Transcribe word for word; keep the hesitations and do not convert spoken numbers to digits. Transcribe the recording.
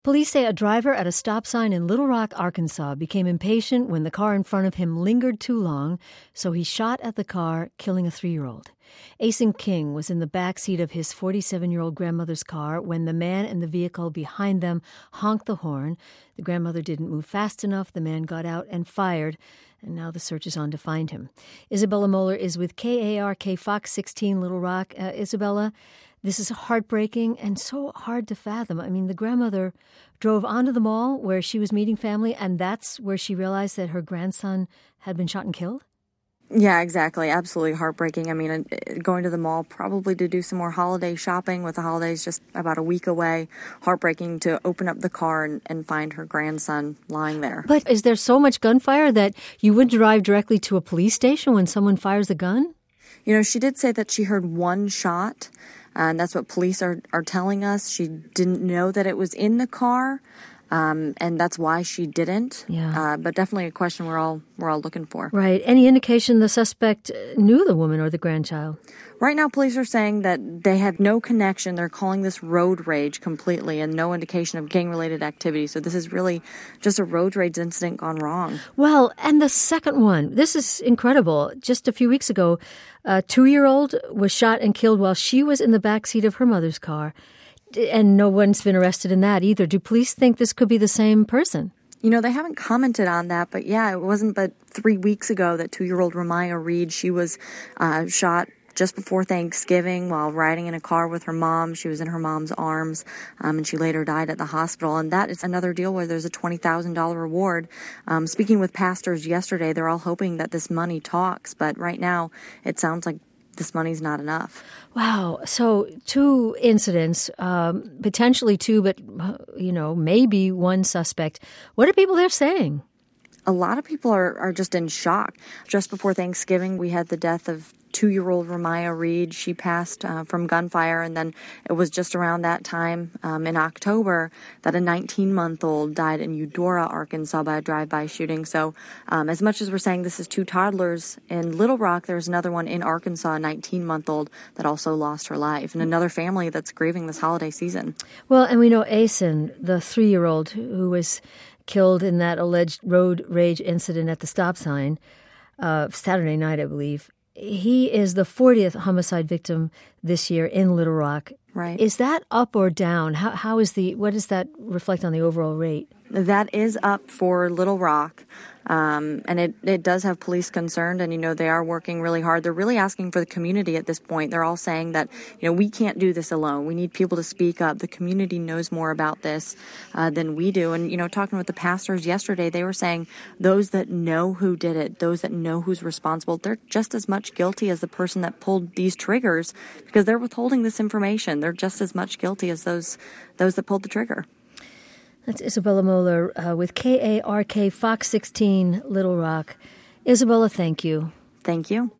Police say a driver at a stop sign in Little Rock, Arkansas, became impatient when the car in front of him lingered too long, so he shot at the car, killing a three-year-old. Asen King was in the back seat of his forty-seven-year-old grandmother's car when the man in the vehicle behind them honked the horn. The grandmother didn't move fast enough. The man got out and fired, and now the search is on to find him. Isabella Moeller is with K A R K Fox sixteen Little Rock. Uh, Isabella, this is heartbreaking and so hard to fathom. I mean, the grandmother drove onto the mall where she was meeting family, and that's where she realized that her grandson had been shot and killed? Yeah, exactly. Absolutely heartbreaking. I mean, going to the mall probably to do some more holiday shopping with the holidays just about a week away. Heartbreaking to open up the car and, and find her grandson lying there. But is there so much gunfire that you would drive directly to a police station when someone fires a gun? You know, she did say that she heard one shot, and that's what police are, are telling us. She didn't know that it was in the car. Um, and that's why she didn't. Yeah. Uh, but definitely a question we're all we're all looking for. Right. Any indication the suspect knew the woman or the grandchild? Right now, police are saying that they have no connection. They're calling this road rage completely and no indication of gang-related activity. So this is really just a road rage incident gone wrong. Well, and the second one, this is incredible. Just a few weeks ago, a two-year-old was shot and killed while she was in the backseat of her mother's car. And no one's been arrested in that either. Do police think this could be the same person? You know, they haven't commented on that, but yeah, it wasn't but three weeks ago that two-year-old Ramaya Reed, she was uh, shot just before Thanksgiving while riding in a car with her mom. She was in her mom's arms, um, and she later died at the hospital. And that is another deal where there's a twenty thousand dollars reward. Um, speaking with pastors yesterday, they're all hoping that this money talks, but right now it sounds like this money's not enough. Wow. So two incidents, um, potentially two, but, you know, maybe one suspect. What are people there saying? A lot of people are, are just in shock. Just before Thanksgiving, we had the death of two-year-old Ramaya Reed. She passed uh, from gunfire, and then it was just around that time um, in October that a nineteen-month-old died in Eudora, Arkansas by a drive-by shooting. So um, as much as we're saying this is two toddlers in Little Rock, there's another one in Arkansas, a nineteen-month-old that also lost her life, and another family that's grieving this holiday season. Well, and we know Asen, the three-year-old who was killed in that alleged road rage incident at the stop sign uh, Saturday night, I believe. He is the fortieth homicide victim this year in Little Rock. Right. Is that up or down? How how is the what does that reflect on the overall rate? That is up for Little Rock, um, and it, it does have police concerned, and, you know, they are working really hard. They're really asking for the community at this point. They're all saying that, you know, we can't do this alone. We need people to speak up. The community knows more about this uh, than we do. And, you know, talking with the pastors yesterday, they were saying those that know who did it, those that know who's responsible, they're just as much guilty as the person that pulled these triggers because they're withholding this information. They're just as much guilty as those those that pulled the trigger. That's Isabella Moeller uh, with K A R K Fox sixteen Little Rock. Isabella, thank you. Thank you.